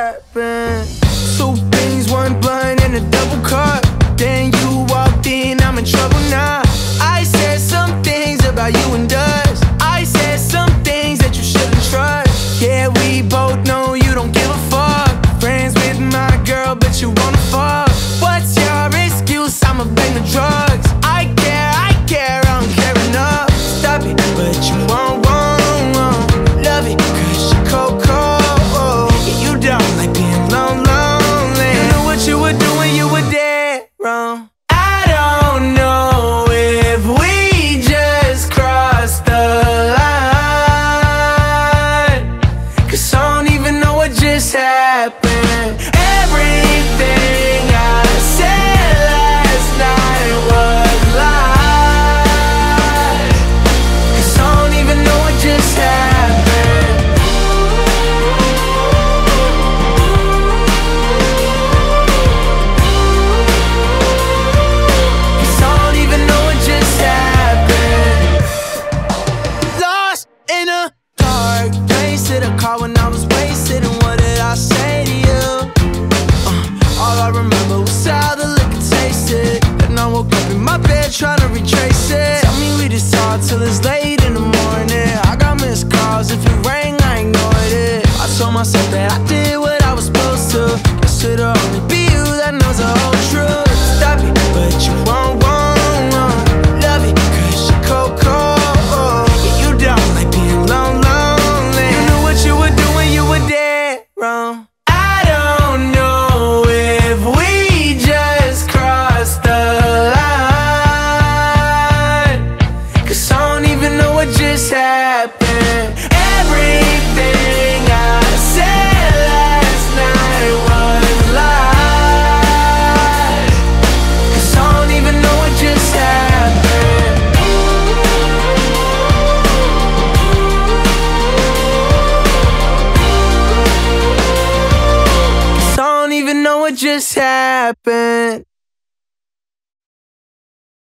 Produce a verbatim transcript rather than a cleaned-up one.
happened. Two things, one blunt and a double cup. Then you walked in, I'm in trouble now. I said some things about you and us. I said some things that you shouldn't trust. Yeah, we both know you don't give a fuck. Friends with my girl, but you wanna fuck. What's your excuse? I'ma blame the drugs. I care, I care, I don't care enough. Stop it, but you won't, won't, won't. Love it, cause you cold, cold. Yeah, you don't like being alone, lonely. You know what you were doing, you were dead wrong. I don't know if we just crossed the line, cause I don't even know what just happened. Everything I said last night was lies, cause I don't even know what just happened. Cause I don't even know what just happened. Lost in a dark place, hit a car when I was wasted, and what did I say to you? Uh, all I remember was how the liquor tasted. Then I woke up in my bed trying to retrace it. Tell me we just talked till it's late in the morning. I got missed calls, if it rang I ignored it. I told myself that I did what I was supposed to. Guess it'll only be you that knows the whole truth. Stop it, but you won't, won't, won't. Love it, cause you cold, cold. Yeah, you don't like being alone, lonely. You knew what you were doing, you were dead wrong. I don't know if we just crossed the line, cause I don't even know what just happened. Everything I said last night was lies, cause I don't even know what just happened. Cause I don't even know what just happened.